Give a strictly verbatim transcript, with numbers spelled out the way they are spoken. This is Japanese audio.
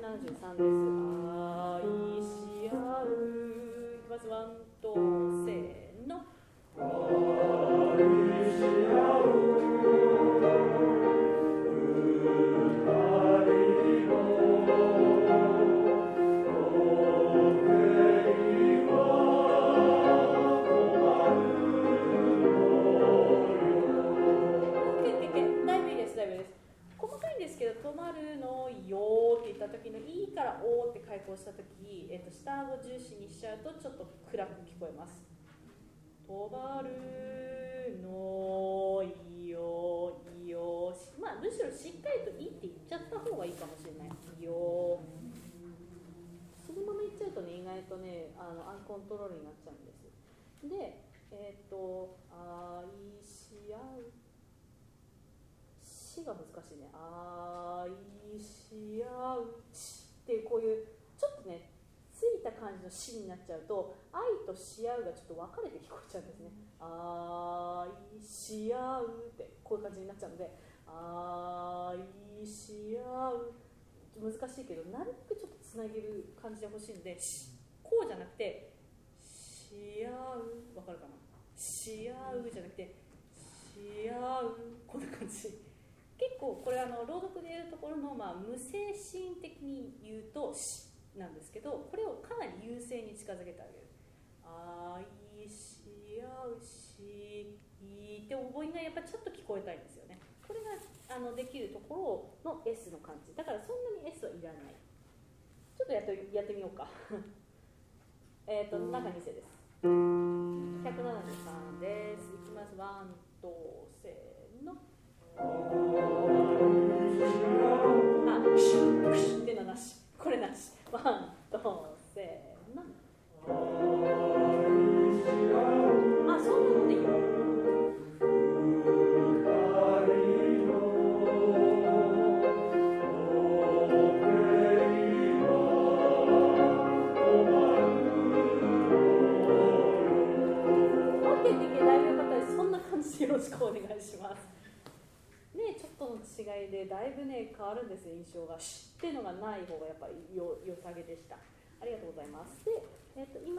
ななじゅうさんです。愛し合う。いきます。ワンとせーの。愛し合う。止まるのよって言った時のいいからおって開口した時、えっと、下顎重視にしちゃうとちょっと暗く聞こえます。止まるのよよ、まあむしろしっかりといいって言っちゃった方がいいかもしれないよ。そのまま言っちゃうとね、意外とね、あのアンコントロールになっちゃうんです。で、えっと愛し合う、しが難しいね。愛し合うっていう、こういうちょっとねついた感じのしになっちゃうと、愛とし合うがちょっと分かれて聞こえちゃうんですね。愛し合うってこういう感じになっちゃうので、愛し合う難しいけど、なるべくちょっとつなげる感じでほしいので、こうじゃなくてし合う、分かるかな、し合うじゃなくてし合う、こんな感じ。結構これあの朗読でやるところの、まあ、無精神的に言うとしなんですけど、これをかなり優勢に近づけてあげる。愛し合うしって母音がやっぱりちょっと聞こえたいんですよね。これがあのできるところの S の感じだから、そんなに S はいらない。ちょっとやってやってみようかえっと中に世です。ひゃくななじゅうさんです。いきます。ワンとせーの。あ、シュッシュってのなし、これなし。ワンとせーの。あ、そんなのでいいよ。よろしくお願いします。ね、ちょっとの違いでだいぶね変わるんですよ、印象が。知ってのがない方がやっぱりよ良さげでした。ありがとうございます。で、えっと、今